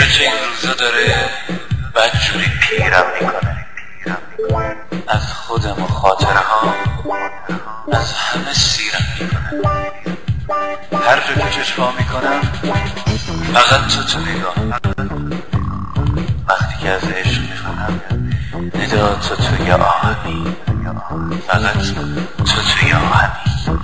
که این روزا داره بدجوری پیرم میکنه، از خودم و خاطره ها از همه سیرم میکنه. هر جا که چشمام میکنم فقط تو نگاه، وقتی که از عشق میخونم ندا تو توی آهنی، فقط تو توی آهنی.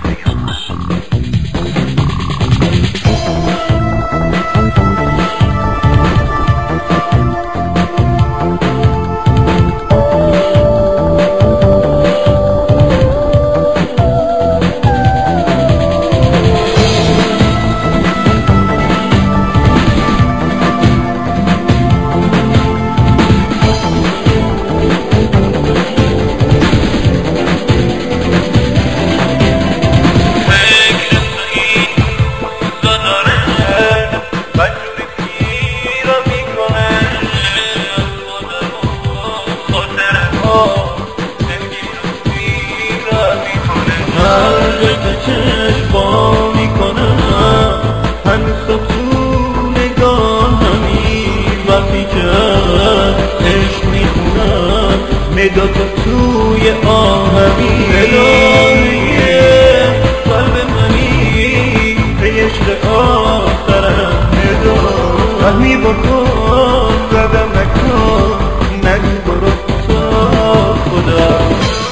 ندا تو توی آهمی الهی قلب منی به عشق آخرم ندا فهمی بکن زدم نکن نگو برو تا خدا.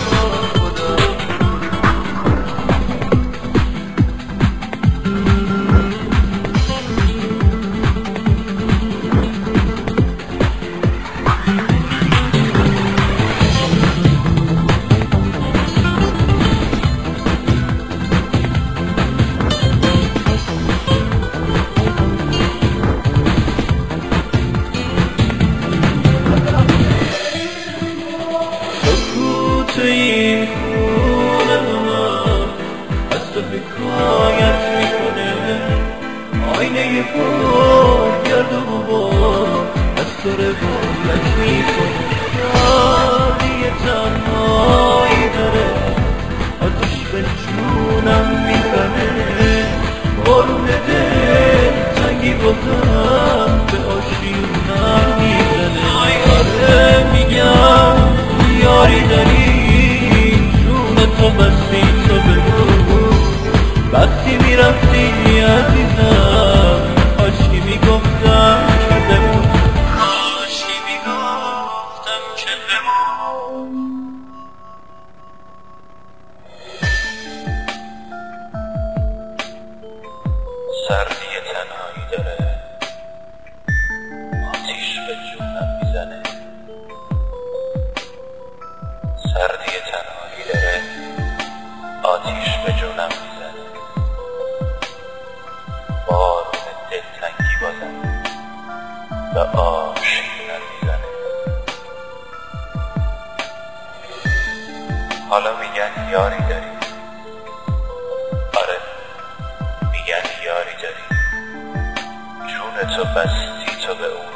تو این خونه از تو حکایت میکنه، آینه پاک گرد و غبار از تو روایت میکنه. یادی تنهایی داره آتش به جونم میزنه، بارون دل تنگی بازم به آشیونم میزنه. آره میگم یاری داری جون تو بستی تو بگو، وقتی میرفتی عزیزم کاشکی میگفتم که بمون، کاشکی میگفتم که بمون. سردی تنهایی داره آتیش به جونم میزنه، سردی تنهایی داره آتیش به جونم میزنه، بارون دلتنگی بازم به آشیونم میزنه. حالا میگن یاری داری، آره میگن یاری داری، جون تو بستی تو به اون،